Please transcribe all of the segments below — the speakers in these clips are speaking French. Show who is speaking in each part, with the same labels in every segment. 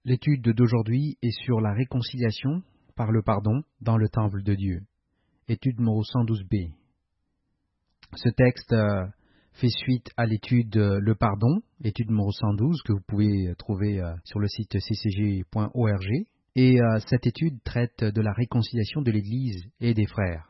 Speaker 1: L'étude d'aujourd'hui est sur la réconciliation par le pardon dans le temple de Dieu. Étude numéro 112b. Ce texte fait suite à l'étude Le pardon, étude numéro 112, que vous pouvez trouver sur le site ccg.org. Et cette étude traite de la réconciliation de l'Église et des frères.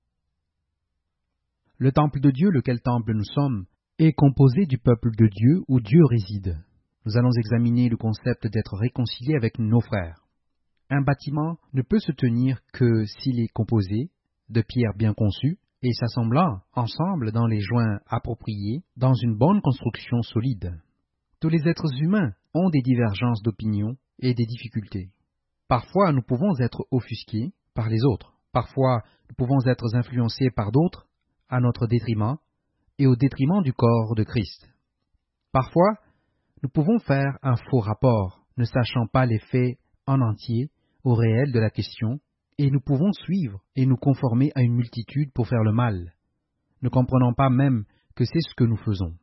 Speaker 1: Le temple de Dieu, lequel temple nous sommes, est composé du peuple de Dieu où Dieu réside. Nous allons examiner le concept d'être réconcilié avec nos frères. Un bâtiment ne peut se tenir que s'il est composé de pierres bien conçues et s'assemblant ensemble dans les joints appropriés dans une bonne construction solide. Tous les êtres humains ont des divergences d'opinion et des difficultés. Parfois, nous pouvons être offusqués par les autres. Parfois, nous pouvons être influencés par d'autres à notre détriment et au détriment du corps de Christ. Parfois, nous pouvons faire un faux rapport, ne sachant pas les faits en entier au réel de la question, et nous pouvons suivre et nous conformer à une multitude pour faire le mal, ne comprenant pas même que c'est ce que nous faisons.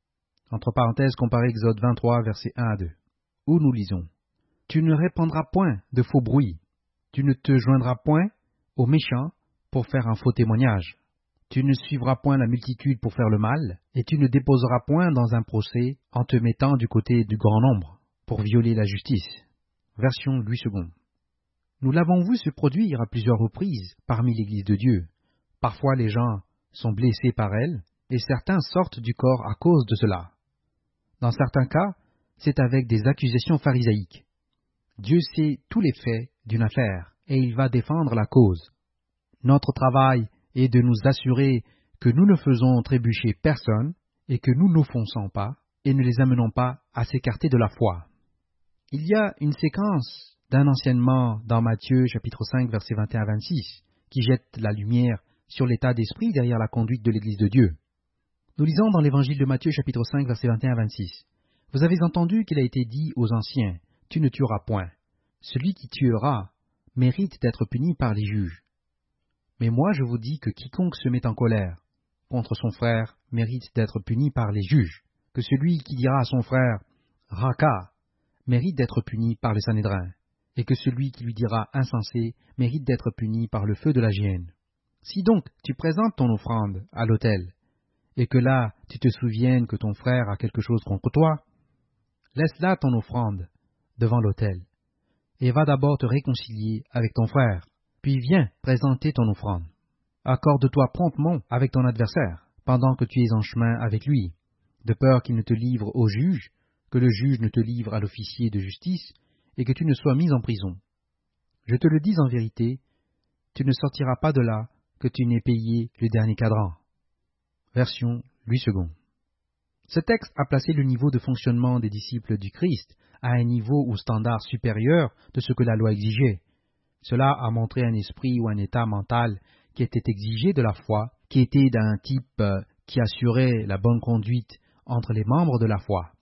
Speaker 1: Entre parenthèses, comparez Exode 23, versets 1 à 2, où nous lisons « Tu ne répandras point de faux bruit, tu ne te joindras point aux méchants pour faire un faux témoignage. Tu ne suivras point la multitude pour faire le mal, et tu ne déposeras point dans un procès en te mettant du côté du grand nombre, pour violer la justice. » Version Louis II. Nous l'avons vu se produire à plusieurs reprises parmi l'Église de Dieu. Parfois les gens sont blessés par elle, et certains sortent du corps à cause de cela. Dans certains cas, c'est avec des accusations pharisaïques. Dieu sait tous les faits d'une affaire, et il va défendre la cause. Notre travail est de nous assurer que nous ne faisons trébucher personne et que nous n'offensons pas et ne les amenons pas à s'écarter de la foi. Il y a une séquence d'un enseignement dans Matthieu chapitre 5 versets 21 à 26 qui jette la lumière sur l'état d'esprit derrière la conduite de l'Église de Dieu. Nous lisons dans l'évangile de Matthieu chapitre 5 versets 21 à 26. « Vous avez entendu qu'il a été dit aux anciens, tu ne tueras point. Celui qui tuera mérite d'être puni par les juges. Mais moi je vous dis que quiconque se met en colère contre son frère mérite d'être puni par les juges, que celui qui dira à son frère « Raka » mérite d'être puni par le Sanhédrin, et que celui qui lui dira « insensé » mérite d'être puni par le feu de la géhenne. Si donc tu présentes ton offrande à l'autel, et que là tu te souviennes que ton frère a quelque chose contre toi, laisse là ton offrande devant l'autel, et va d'abord te réconcilier avec ton frère. Puis viens présenter ton offrande. Accorde-toi promptement avec ton adversaire, pendant que tu es en chemin avec lui, de peur qu'il ne te livre au juge, que le juge ne te livre à l'officier de justice, et que tu ne sois mis en prison. Je te le dis en vérité, tu ne sortiras pas de là que tu n'aies payé le dernier cadran. » Version Louis II. Ce texte a placé le niveau de fonctionnement des disciples du Christ à un niveau ou standard supérieur de ce que la loi exigeait. Cela a montré un esprit ou un état mental qui était exigé de la foi, qui était d'un type qui assurait la bonne conduite entre les membres de la foi.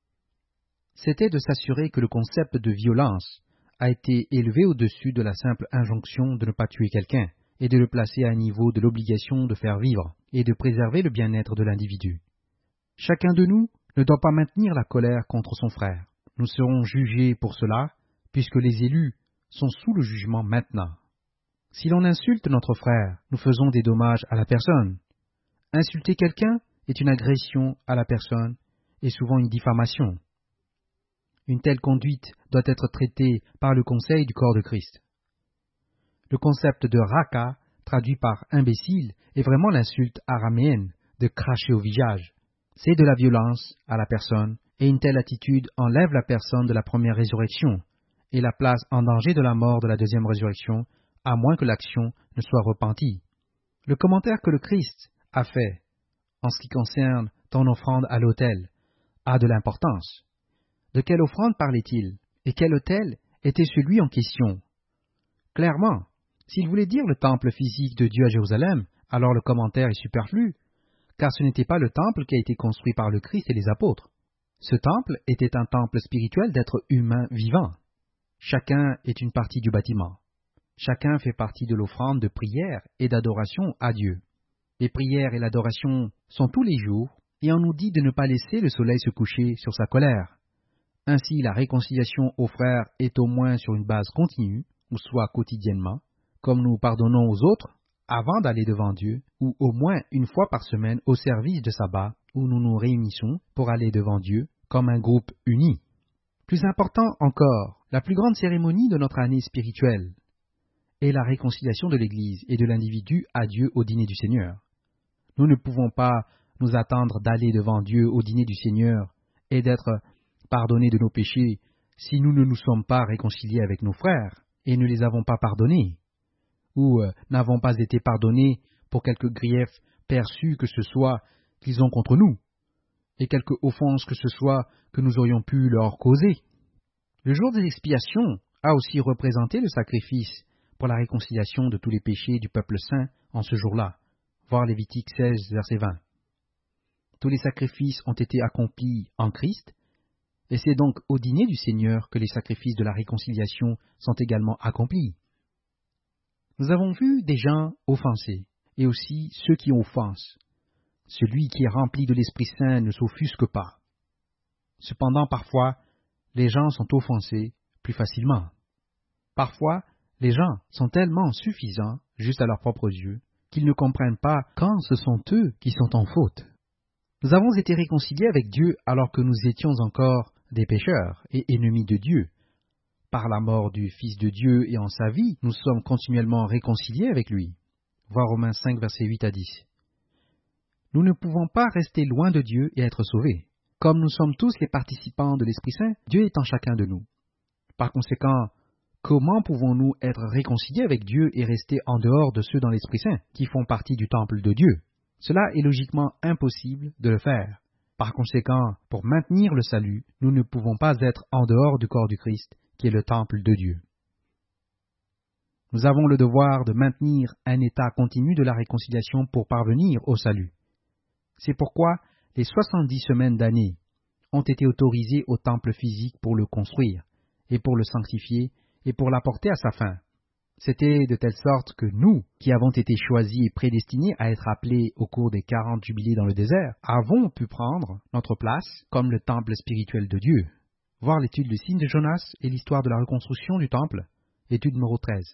Speaker 1: C'était de s'assurer que le concept de violence a été élevé au-dessus de la simple injonction de ne pas tuer quelqu'un, et de le placer à un niveau de l'obligation de faire vivre et de préserver le bien-être de l'individu. Chacun de nous ne doit pas maintenir la colère contre son frère. Nous serons jugés pour cela, puisque les élus sont sous le jugement maintenant. Si l'on insulte notre frère, nous faisons des dommages à la personne. Insulter quelqu'un est une agression à la personne et souvent une diffamation. Une telle conduite doit être traitée par le conseil du corps de Christ. Le concept de raka, traduit par imbécile, est vraiment l'insulte araméenne de cracher au visage. C'est de la violence à la personne, et une telle attitude enlève la personne de la première résurrection et la place en danger de la mort de la deuxième résurrection, à moins que l'action ne soit repentie. Le commentaire que le Christ a fait en ce qui concerne ton offrande à l'autel a de l'importance. De quelle offrande parlait-il, et quel autel était celui en question? Clairement, s'il voulait dire le temple physique de Dieu à Jérusalem, alors le commentaire est superflu, car ce n'était pas le temple qui a été construit par le Christ et les apôtres. Ce temple était un temple spirituel d'êtres humains vivants. Chacun est une partie du bâtiment. Chacun fait partie de l'offrande de prière et d'adoration à Dieu. Les prières et l'adoration sont tous les jours, et on nous dit de ne pas laisser le soleil se coucher sur sa colère. Ainsi, la réconciliation aux frères est au moins sur une base continue, ou soit quotidiennement, comme nous pardonnons aux autres avant d'aller devant Dieu, ou au moins une fois par semaine au service de sabbat, où nous nous réunissons pour aller devant Dieu comme un groupe uni. Plus important encore, la plus grande cérémonie de notre année spirituelle est la réconciliation de l'Église et de l'individu à Dieu au dîner du Seigneur. Nous ne pouvons pas nous attendre d'aller devant Dieu au dîner du Seigneur et d'être pardonnés de nos péchés si nous ne nous sommes pas réconciliés avec nos frères et ne les avons pas pardonnés, ou n'avons pas été pardonnés pour quelque grief perçu que ce soit qu'ils ont contre nous, et quelque offense que ce soit que nous aurions pu leur causer. Le jour des expiations a aussi représenté le sacrifice pour la réconciliation de tous les péchés du peuple saint en ce jour-là. Voir Lévitique 16, verset 20. Tous les sacrifices ont été accomplis en Christ, et c'est donc au dîner du Seigneur que les sacrifices de la réconciliation sont également accomplis. Nous avons vu des gens offensés, et aussi ceux qui offensent. Celui qui est rempli de l'Esprit Saint ne s'offusque pas. Cependant, parfois, les gens sont offensés plus facilement. Parfois, les gens sont tellement suffisants, juste à leurs propres yeux, qu'ils ne comprennent pas quand ce sont eux qui sont en faute. Nous avons été réconciliés avec Dieu alors que nous étions encore des pécheurs et ennemis de Dieu. Par la mort du Fils de Dieu et en sa vie, nous sommes continuellement réconciliés avec lui. Voir Romains 5, versets 8 à 10. Nous ne pouvons pas rester loin de Dieu et être sauvés. Comme nous sommes tous les participants de l'Esprit Saint, Dieu est en chacun de nous. Par conséquent, comment pouvons-nous être réconciliés avec Dieu et rester en dehors de ceux dans l'Esprit Saint, qui font partie du temple de Dieu? Cela est logiquement impossible de le faire. Par conséquent, pour maintenir le salut, nous ne pouvons pas être en dehors du corps du Christ, qui est le temple de Dieu. Nous avons le devoir de maintenir un état continu de la réconciliation pour parvenir au salut. C'est pourquoi les 70 semaines d'année ont été autorisées au temple physique pour le construire, et pour le sanctifier, et pour l'apporter à sa fin. C'était de telle sorte que nous, qui avons été choisis et prédestinés à être appelés au cours des 40 jubilés dans le désert, avons pu prendre notre place comme le temple spirituel de Dieu. Voir l'étude du signe de Jonas et l'histoire de la reconstruction du temple, étude numéro 13.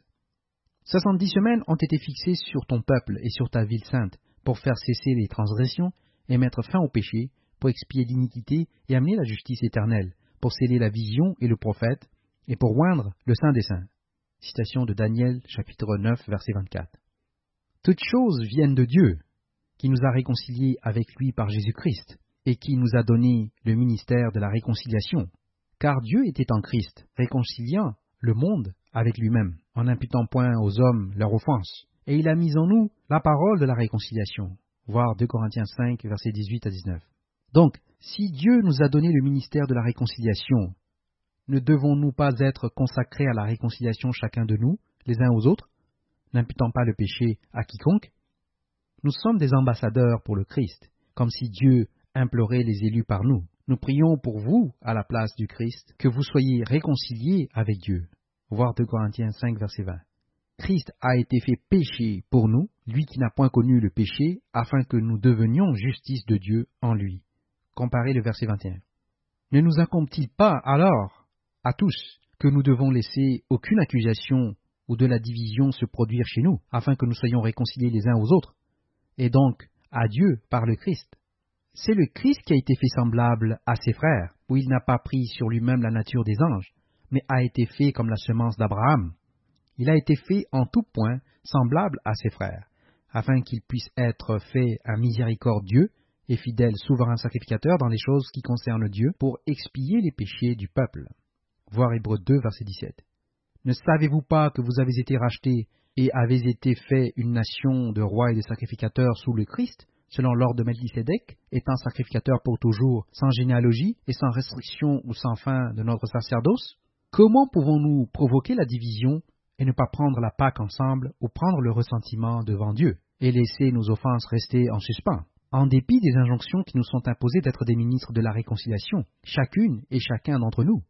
Speaker 1: 70 semaines ont été fixées sur ton peuple et sur ta ville sainte pour faire cesser les transgressions et mettre fin au péché, pour expier l'iniquité et amener la justice éternelle, pour sceller la vision et le prophète, et pour oindre le Saint des Saints. Citation de Daniel, chapitre 9, verset 24. Toutes choses viennent de Dieu, qui nous a réconciliés avec lui par Jésus-Christ, et qui nous a donné le ministère de la réconciliation. Car Dieu était en Christ, réconciliant le monde avec lui-même, en n'imputant point aux hommes leur offense. Et il a mis en nous la parole de la réconciliation. Voir 2 Corinthiens 5, versets 18 à 19. Donc, si Dieu nous a donné le ministère de la réconciliation, ne devons-nous pas être consacrés à la réconciliation chacun de nous, les uns aux autres, n'imputant pas le péché à quiconque? Nous sommes des ambassadeurs pour le Christ, comme si Dieu implorait les élus par nous. Nous prions pour vous, à la place du Christ, que vous soyez réconciliés avec Dieu. Voir 2 Corinthiens 5, verset 20. Christ a été fait péché pour nous, lui qui n'a point connu le péché, afin que nous devenions justice de Dieu en lui. Comparez le verset 21. Ne nous incombe-t-il pas alors, à tous, que nous devons laisser aucune accusation ou de la division se produire chez nous, afin que nous soyons réconciliés les uns aux autres, et donc à Dieu par le Christ? C'est le Christ qui a été fait semblable à ses frères, où il n'a pas pris sur lui-même la nature des anges, mais a été fait comme la semence d'Abraham. Il a été fait en tout point semblable à ses frères, afin qu'il puisse être fait un miséricordieux et fidèle souverain sacrificateur dans les choses qui concernent Dieu pour expier les péchés du peuple. Voir Hébreux 2, verset 17. Ne savez-vous pas que vous avez été rachetés et avez été fait une nation de rois et de sacrificateurs sous le Christ, selon l'ordre de Melchisédek, étant sacrificateur pour toujours, sans généalogie et sans restriction ou sans fin de notre sacerdoce? Comment pouvons-nous provoquer la division et ne pas prendre la Pâque ensemble ou prendre le ressentiment devant Dieu et laisser nos offenses rester en suspens, en dépit des injonctions qui nous sont imposées d'être des ministres de la réconciliation, chacune et chacun d'entre nous?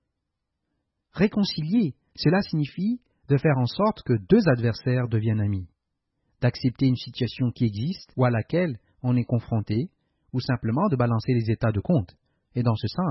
Speaker 1: Réconcilier, cela signifie de faire en sorte que deux adversaires deviennent amis, d'accepter une situation qui existe ou à laquelle on est confronté, ou simplement de balancer les états de compte. Et dans ce sens,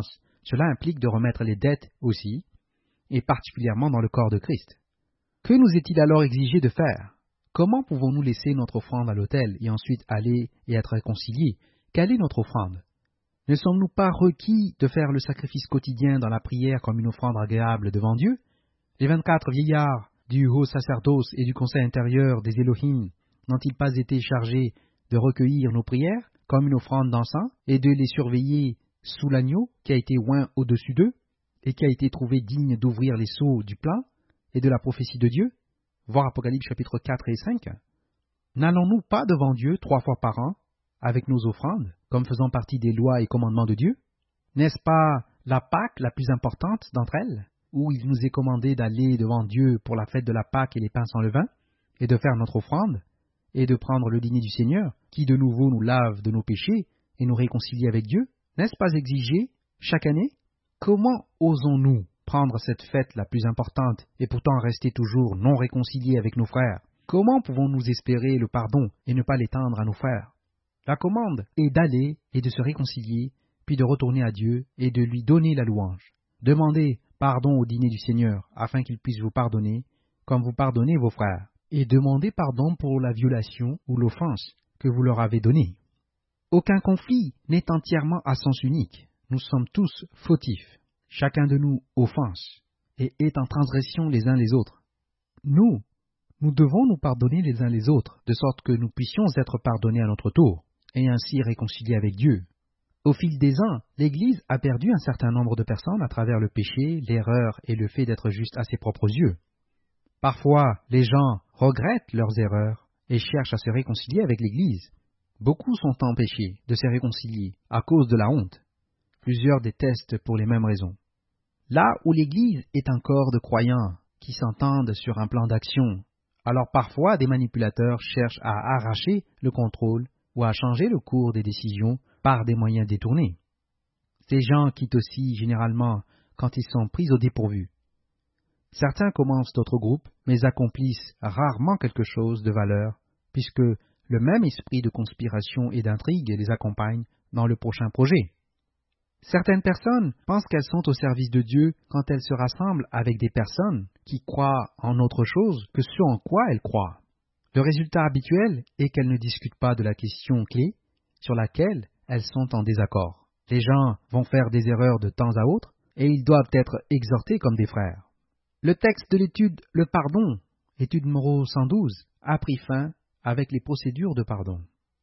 Speaker 1: Cela implique de remettre les dettes aussi, et particulièrement dans le corps de Christ. Que nous est-il alors exigé de faire? Comment pouvons-nous laisser notre offrande à l'autel et ensuite aller et être réconciliés? Quelle est notre offrande? Ne sommes-nous pas requis de faire le sacrifice quotidien dans la prière comme une offrande agréable devant Dieu? Les 24 vieillards du haut sacerdoce et du conseil intérieur des Élohim n'ont-ils pas été chargés de recueillir nos prières comme une offrande d'encens et de les surveiller sous l'agneau qui a été oint au-dessus d'eux et qui a été trouvé digne d'ouvrir les sceaux du plan et de la prophétie de Dieu? Voir Apocalypse chapitre 4 et 5. N'allons-nous pas devant Dieu 3 fois par an avec nos offrandes, comme faisant partie des lois et commandements de Dieu? N'est-ce pas la Pâque la plus importante d'entre elles, où il nous est commandé d'aller devant Dieu pour la fête de la Pâque et les pains sans levain, et de faire notre offrande, et de prendre le dîner du Seigneur, qui de nouveau nous lave de nos péchés et nous réconcilie avec Dieu? N'est-ce pas exigé chaque année? Comment osons-nous prendre cette fête la plus importante et pourtant rester toujours non réconciliés avec nos frères? Comment pouvons-nous espérer le pardon et ne pas l'étendre à nos frères? La commande est d'aller et de se réconcilier, puis de retourner à Dieu et de lui donner la louange. Demandez pardon au dîner du Seigneur, afin qu'il puisse vous pardonner, comme vous pardonnez vos frères, et demandez pardon pour la violation ou l'offense que vous leur avez donnée. Aucun conflit n'est entièrement à sens unique. Nous sommes tous fautifs. Chacun de nous offense et est en transgression les uns les autres. Nous devons nous pardonner les uns les autres, de sorte que nous puissions être pardonnés à notre tour, et ainsi réconciliés avec Dieu. Au fil des ans, l'Église a perdu un certain nombre de personnes à travers le péché, l'erreur et le fait d'être juste à ses propres yeux. Parfois, les gens regrettent leurs erreurs et cherchent à se réconcilier avec l'Église. Beaucoup sont empêchés de se réconcilier à cause de la honte. Plusieurs détestent pour les mêmes raisons. Là où l'Église est un corps de croyants qui s'entendent sur un plan d'action, alors parfois des manipulateurs cherchent à arracher le contrôle ou à changer le cours des décisions par des moyens détournés. Ces gens quittent aussi généralement quand ils sont pris au dépourvu. Certains commencent d'autres groupes, mais accomplissent rarement quelque chose de valeur, puisque le même esprit de conspiration et d'intrigue les accompagne dans le prochain projet. Certaines personnes pensent qu'elles sont au service de Dieu quand elles se rassemblent avec des personnes qui croient en autre chose que ce en quoi elles croient. Le résultat habituel est qu'elles ne discutent pas de la question clé sur laquelle elles sont en désaccord. Les gens vont faire des erreurs de temps à autre et ils doivent être exhortés comme des frères. Le texte de l'étude « Le pardon », étude numéro 112, a pris fin avec les procédures de pardon.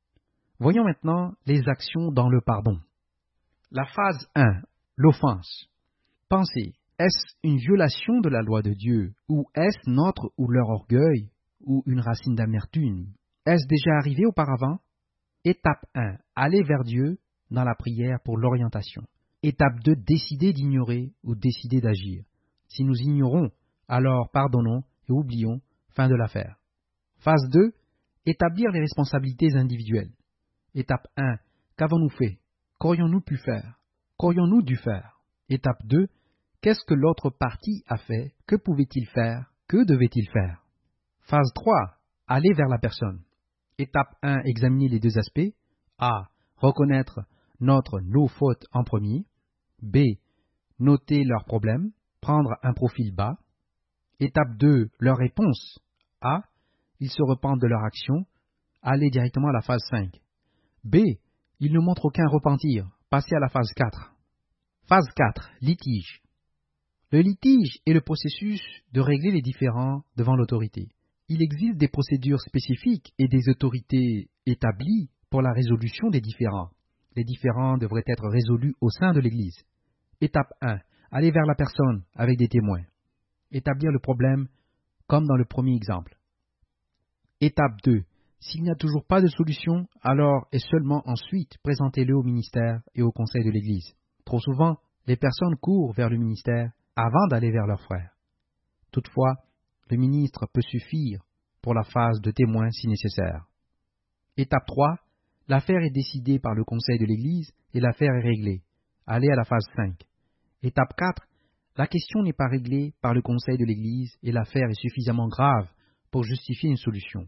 Speaker 1: Voyons maintenant les actions dans le pardon. La phase 1, l'offense. Pensez, est-ce une violation de la loi de Dieu, ou est-ce notre ou leur orgueil, ou une racine d'amertume? Est-ce déjà arrivé auparavant? Étape 1, aller vers Dieu dans la prière pour l'orientation. Étape 2, décider d'ignorer ou décider d'agir. Si nous ignorons, alors pardonnons et oublions, fin de l'affaire. Phase 2, établir les responsabilités individuelles. Étape 1, qu'avons-nous fait? Qu'aurions-nous pu faire? Qu'aurions-nous dû faire? Étape 2, qu'est-ce que l'autre partie a fait? Que pouvait-il faire? Que devait-il faire? Phase 3, aller vers la personne. Étape 1, examiner les deux aspects. A, reconnaître nos fautes en premier. B, noter leurs problèmes, prendre un profil bas. Étape 2, leur réponse. A, ils se repentent de leur action. Aller directement à la phase 5. B, ils ne montrent aucun repentir. Passez à la phase 4. Phase 4, litige. Le litige est le processus de régler les différends devant l'autorité. Il existe des procédures spécifiques et des autorités établies pour la résolution des différends. Les différends devraient être résolus au sein de l'Église. Étape 1, aller vers la personne avec des témoins. Établir le problème comme dans le premier exemple. Étape 2, s'il n'y a toujours pas de solution, alors et seulement ensuite présentez-le au ministère et au conseil de l'Église. Trop souvent, les personnes courent vers le ministère avant d'aller vers leurs frères. Toutefois, le ministre peut suffire pour la phase de témoin si nécessaire. Étape 3, l'affaire est décidée par le conseil de l'Église et l'affaire est réglée. Allez à la phase 5. Étape 4, la question n'est pas réglée par le conseil de l'Église et l'affaire est suffisamment grave pour justifier une solution.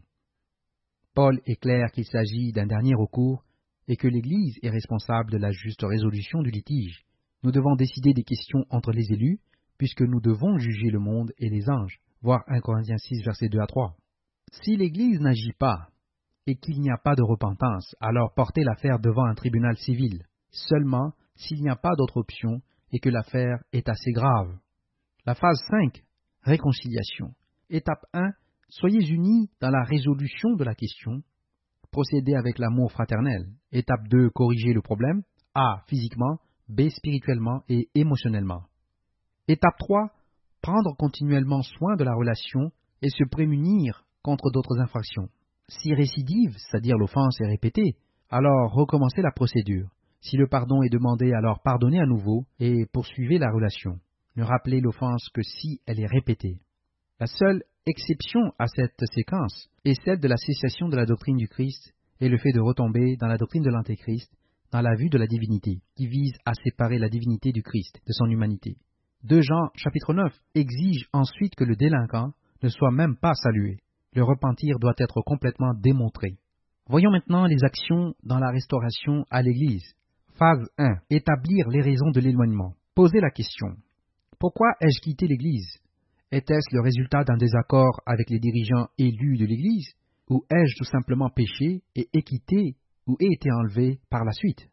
Speaker 1: Paul est clair qu'il s'agit d'un dernier recours et que l'Église est responsable de la juste résolution du litige. Nous devons décider des questions entre les élus, puisque nous devons juger le monde et les anges. Voir 1 Corinthiens 6, versets 2 à 3. Si l'Église n'agit pas et qu'il n'y a pas de repentance, alors portez l'affaire devant un tribunal civil, seulement s'il n'y a pas d'autre option et que l'affaire est assez grave. La phase 5, réconciliation. Étape 1, soyez unis dans la résolution de la question. Procédez avec l'amour fraternel. Étape 2, corrigez le problème. A, physiquement, B, spirituellement et émotionnellement. Étape 3, prendre continuellement soin de la relation et se prémunir contre d'autres infractions. Si récidive, c'est-à-dire l'offense est répétée, alors recommencez la procédure. Si le pardon est demandé, alors pardonnez à nouveau et poursuivez la relation. Ne rappelez l'offense que si elle est répétée. La seule exception à cette séquence est celle de la cessation de la doctrine du Christ et le fait de retomber dans la doctrine de l'Antéchrist, dans la vue de la divinité, qui vise à séparer la divinité du Christ, de son humanité. 2 Jean, chapitre 9, exige ensuite que le délinquant ne soit même pas salué. Le repentir doit être complètement démontré. Voyons maintenant les actions dans la restauration à l'Église. Phase 1. Établir les raisons de l'éloignement. Posez la question. Pourquoi ai-je quitté l'Église? Était-ce le résultat d'un désaccord avec les dirigeants élus de l'Église? Ou ai-je tout simplement péché et quitté ou ai été enlevé par la suite?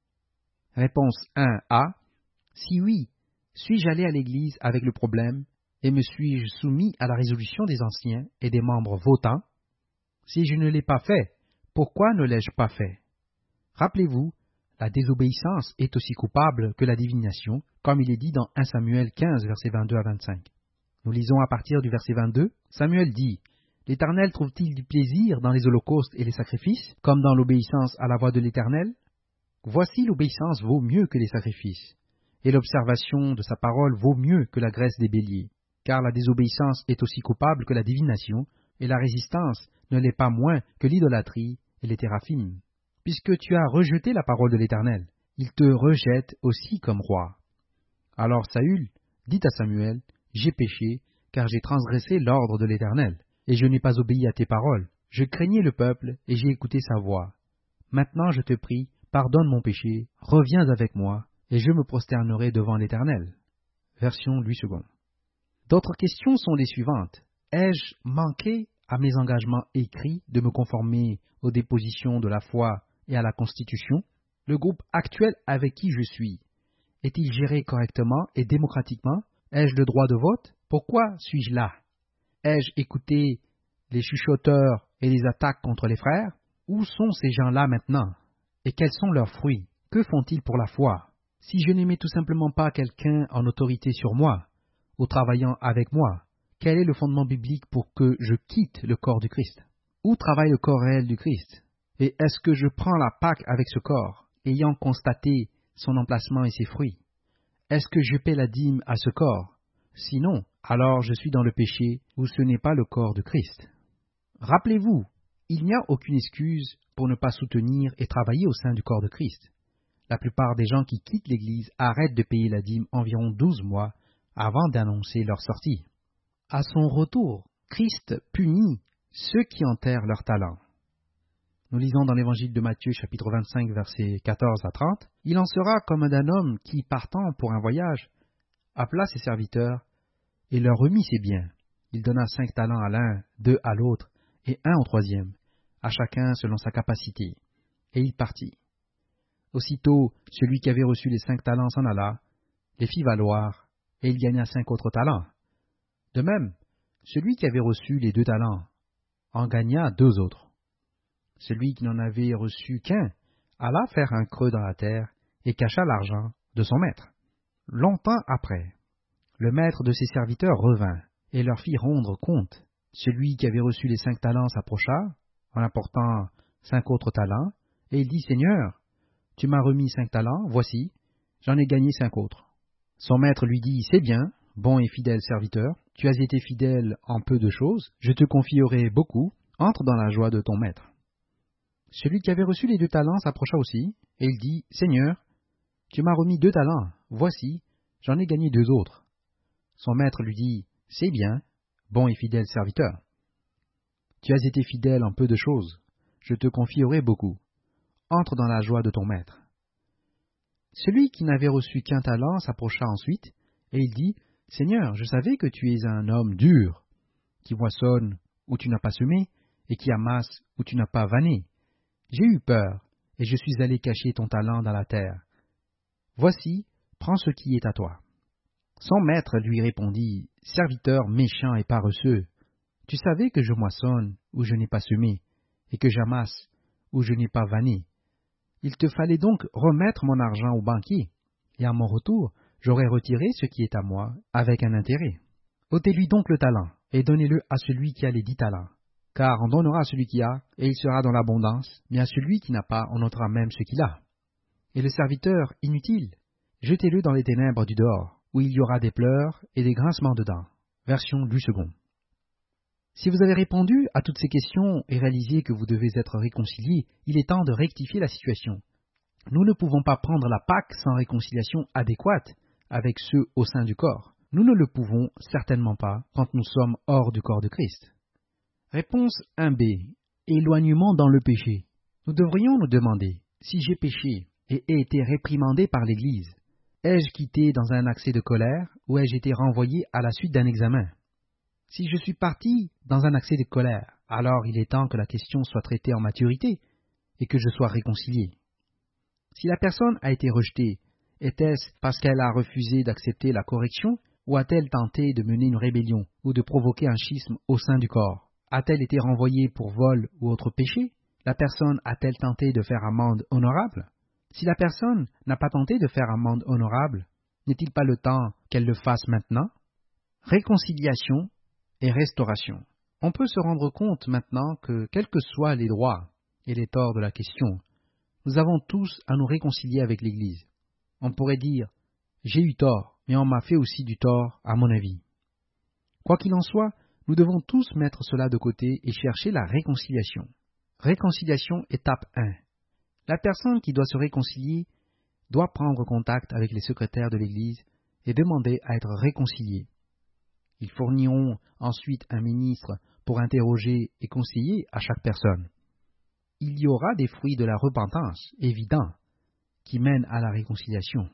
Speaker 1: Réponse 1A. Si oui, suis-je allé à l'Église avec le problème et me suis-je soumis à la résolution des anciens et des membres votants? Si je ne l'ai pas fait, pourquoi ne l'ai-je pas fait? Rappelez-vous, la désobéissance est aussi coupable que la divination, comme il est dit dans 1 Samuel 15, versets 22 à 25. Nous lisons à partir du verset 22, Samuel dit « L'Éternel trouve-t-il du plaisir dans les holocaustes et les sacrifices, comme dans l'obéissance à la voix de l'Éternel? Voici l'obéissance vaut mieux que les sacrifices, et l'observation de sa parole vaut mieux que la graisse des béliers, car la désobéissance est aussi coupable que la divination, et la résistance ne l'est pas moins que l'idolâtrie et les théraphim. Puisque tu as rejeté la parole de l'Éternel, il te rejette aussi comme roi. » Alors Saül dit à Samuel, « J'ai péché, car j'ai transgressé l'ordre de l'Éternel, et je n'ai pas obéi à tes paroles. Je craignais le peuple, et j'ai écouté sa voix. Maintenant je te prie, pardonne mon péché, reviens avec moi, et je me prosternerai devant l'Éternel. » Version Louis II. D'autres questions sont les suivantes. Ai-je manqué à mes engagements écrits de me conformer aux dispositions de la foi et à la Constitution? Le groupe actuel avec qui je suis, est-il géré correctement et démocratiquement? Ai-je le droit de vote? Pourquoi suis-je là? Ai-je écouté les chuchoteurs et les attaques contre les frères? Où sont ces gens-là maintenant? Et quels sont leurs fruits? Que font-ils pour la foi? Si je n'aimais tout simplement pas quelqu'un en autorité sur moi, ou travaillant avec moi, quel est le fondement biblique pour que je quitte le corps du Christ? Où travaille le corps réel du Christ? Et est-ce que je prends la Pâque avec ce corps, ayant constaté son emplacement et ses fruits? Est-ce que je paie la dîme à ce corps? Sinon, alors je suis dans le péché ou ce n'est pas le corps de Christ. Rappelez-vous, il n'y a aucune excuse pour ne pas soutenir et travailler au sein du corps de Christ. La plupart des gens qui quittent l'Église arrêtent de payer la dîme environ 12 mois avant d'annoncer leur sortie. À son retour, Christ punit ceux qui enterrent leur talent. Nous lisons dans l'Évangile de Matthieu, chapitre 25, versets 14 à 30, « Il en sera comme un homme qui, partant pour un voyage, appela ses serviteurs et leur remit ses biens. Il donna 5 talents à l'un, 2 à l'autre, et 1 au troisième, à chacun selon sa capacité. Et il partit. Aussitôt, celui qui avait reçu les 5 talents s'en alla, les fit valoir, et il gagna 5 autres talents. De même, celui qui avait reçu les 2 talents en gagna 2 autres. Celui qui n'en avait reçu qu'un alla faire un creux dans la terre et cacha l'argent de son maître. Longtemps après, le maître de ses serviteurs revint et leur fit rendre compte. Celui qui avait reçu les 5 talents s'approcha, en apportant 5 autres talents, et il dit, « Seigneur, tu m'as remis 5 talents, voici, j'en ai gagné 5 autres. » Son maître lui dit, « C'est bien, bon et fidèle serviteur, tu as été fidèle en peu de choses, je te confierai beaucoup, entre dans la joie de ton maître. » Celui qui avait reçu les 2 talents s'approcha aussi, et il dit, « Seigneur, tu m'as remis 2 talents, voici, j'en ai gagné 2 autres. » Son maître lui dit, « C'est bien, bon et fidèle serviteur. Tu as été fidèle en peu de choses, je te confierai beaucoup. Entre dans la joie de ton maître. » Celui qui n'avait reçu qu'un talent s'approcha ensuite, et il dit, « Seigneur, je savais que tu es un homme dur, qui moissonne où tu n'as pas semé, et qui amasse où tu n'as pas vanné. J'ai eu peur, et je suis allé cacher ton talent dans la terre. Voici, prends ce qui est à toi. » Son maître lui répondit, « Serviteur méchant et paresseux, tu savais que je moissonne où je n'ai pas semé, et que j'amasse où je n'ai pas vanné. Il te fallait donc remettre mon argent au banquier, et à mon retour, j'aurais retiré ce qui est à moi avec un intérêt. Ôtez-lui donc le talent, et donnez-le à celui qui a les 10 talents. Car on donnera à celui qui a, et il sera dans l'abondance, mais à celui qui n'a pas, on ôtera même ce qu'il a. Et le serviteur inutile, jetez-le dans les ténèbres du dehors, où il y aura des pleurs et des grincements de dents. » Version du second. Si vous avez répondu à toutes ces questions et réalisé que vous devez être réconcilié, il est temps de rectifier la situation. Nous ne pouvons pas prendre la Pâque sans réconciliation adéquate avec ceux au sein du corps. Nous ne le pouvons certainement pas quand nous sommes hors du corps de Christ. Réponse 1b. Éloignement dans le péché. Nous devrions nous demander, si j'ai péché et ai été réprimandé par l'Église, ai-je quitté dans un accès de colère ou ai-je été renvoyé à la suite d'un examen? Si je suis parti dans un accès de colère, alors il est temps que la question soit traitée en maturité et que je sois réconcilié. Si la personne a été rejetée, était-ce parce qu'elle a refusé d'accepter la correction ou a-t-elle tenté de mener une rébellion ou de provoquer un schisme au sein du corps? A-t-elle été renvoyée pour vol ou autre péché? La personne a-t-elle tenté de faire amende honorable? Si la personne n'a pas tenté de faire amende honorable, n'est-il pas le temps qu'elle le fasse maintenant? Réconciliation et restauration. On peut se rendre compte maintenant que, quels que soient les droits et les torts de la question, nous avons tous à nous réconcilier avec l'Église. On pourrait dire, j'ai eu tort, mais on m'a fait aussi du tort à mon avis. Quoi qu'il en soit, nous devons tous mettre cela de côté et chercher la réconciliation. Réconciliation étape 1. La personne qui doit se réconcilier doit prendre contact avec les secrétaires de l'Église et demander à être réconcilié. Ils fourniront ensuite un ministre pour interroger et conseiller à chaque personne. Il y aura des fruits de la repentance évidents qui mènent à la réconciliation.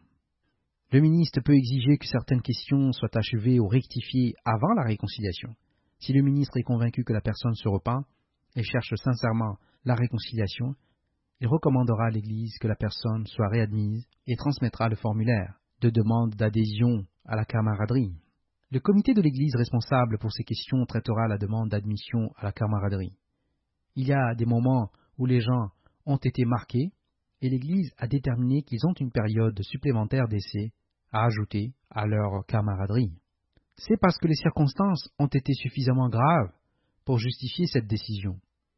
Speaker 1: Le ministre peut exiger que certaines questions soient achevées ou rectifiées avant la réconciliation. Si le ministre est convaincu que la personne se repent et cherche sincèrement la réconciliation, il recommandera à l'Église que la personne soit réadmise et transmettra le formulaire de demande d'adhésion à la camaraderie. Le comité de l'Église responsable pour ces questions traitera la demande d'admission à la camaraderie. Il y a des moments où les gens ont été marqués et l'Église a déterminé qu'ils ont une période supplémentaire d'essai à ajouter à leur camaraderie. C'est parce que les circonstances ont été suffisamment graves pour justifier cette décision.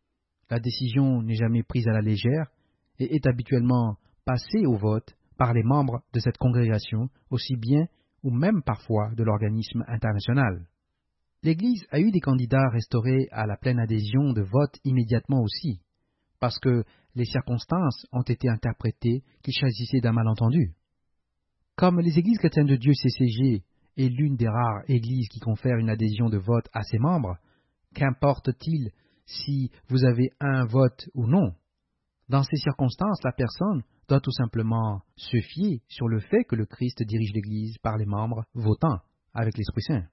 Speaker 1: La décision n'est jamais prise à la légère et est habituellement passée au vote par les membres de cette congrégation, aussi bien ou même parfois de l'organisme international. L'Église a eu des candidats restaurés à la pleine adhésion de vote immédiatement aussi, parce que les circonstances ont été interprétées qu'il s'agissait d'un malentendu. Comme les Églises chrétiennes de Dieu CCG est l'une des rares églises qui confère une adhésion de vote à ses membres, qu'importe-t-il si vous avez un vote ou non? Dans ces circonstances, la personne doit tout simplement se fier sur le fait que le Christ dirige l'Église par les membres votant avec l'Esprit Saint.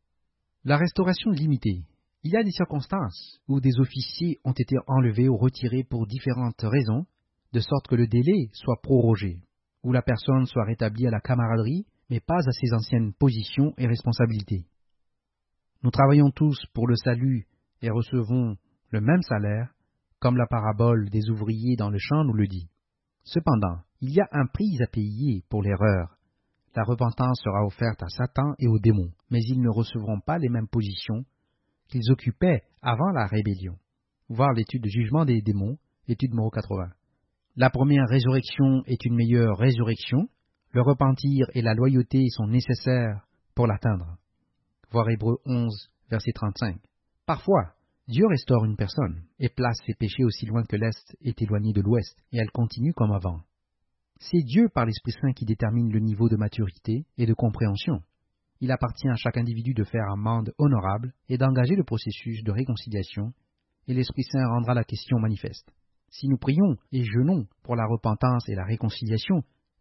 Speaker 1: La restauration limitée. Il y a des circonstances où des officiers ont été enlevés ou retirés pour différentes raisons, de sorte que le délai soit prorogé, où la personne soit rétablie à la camaraderie, mais pas à ses anciennes positions et responsabilités. Nous travaillons tous pour le salut et recevons le même salaire, comme la parabole des ouvriers dans le champ nous le dit. Cependant, il y a un prix à payer pour l'erreur. La repentance sera offerte à Satan et aux démons, mais ils ne recevront pas les mêmes positions qu'ils occupaient avant la rébellion. Voir l'étude de jugement des démons, étude numéro 80. La première résurrection est une meilleure résurrection. Le repentir et la loyauté sont nécessaires pour l'atteindre. Voir Hébreux 11, verset 35. Parfois, Dieu restaure une personne et place ses péchés aussi loin que l'Est est éloigné de l'Ouest, et elle continue comme avant. C'est Dieu par l'Esprit Saint qui détermine le niveau de maturité et de compréhension. Il appartient à chaque individu de faire amende honorable et d'engager le processus de réconciliation, et l'Esprit Saint rendra la question manifeste. Si nous prions et jeûnons pour la repentance et la réconciliation,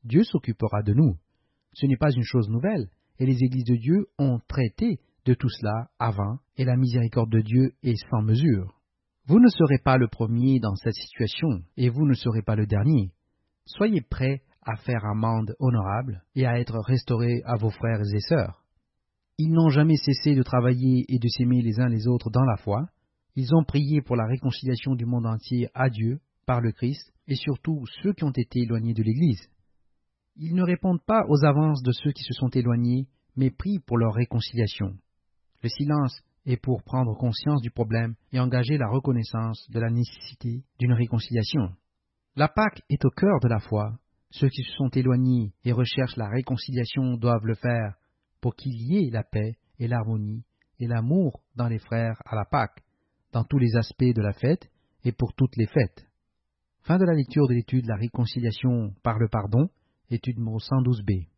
Speaker 1: Dieu s'occupera de nous. Ce n'est pas une chose nouvelle, et les églises de Dieu ont traité de tout cela avant, et la miséricorde de Dieu est sans mesure. Vous ne serez pas le premier dans cette situation, et vous ne serez pas le dernier. Soyez prêts à faire amende honorable et à être restaurés à vos frères et sœurs. Ils n'ont jamais cessé de travailler et de s'aimer les uns les autres dans la foi. Ils ont prié pour la réconciliation du monde entier à Dieu par le Christ, et surtout ceux qui ont été éloignés de l'Église. Ils ne répondent pas aux avances de ceux qui se sont éloignés, mais prient pour leur réconciliation. Le silence est pour prendre conscience du problème et engager la reconnaissance de la nécessité d'une réconciliation. La Pâque est au cœur de la foi. Ceux qui se sont éloignés et recherchent la réconciliation doivent le faire pour qu'il y ait la paix et l'harmonie et l'amour dans les frères à la Pâque, dans tous les aspects de la fête et pour toutes les fêtes. Fin de la lecture de l'étude La réconciliation par le pardon, étude numéro 112b.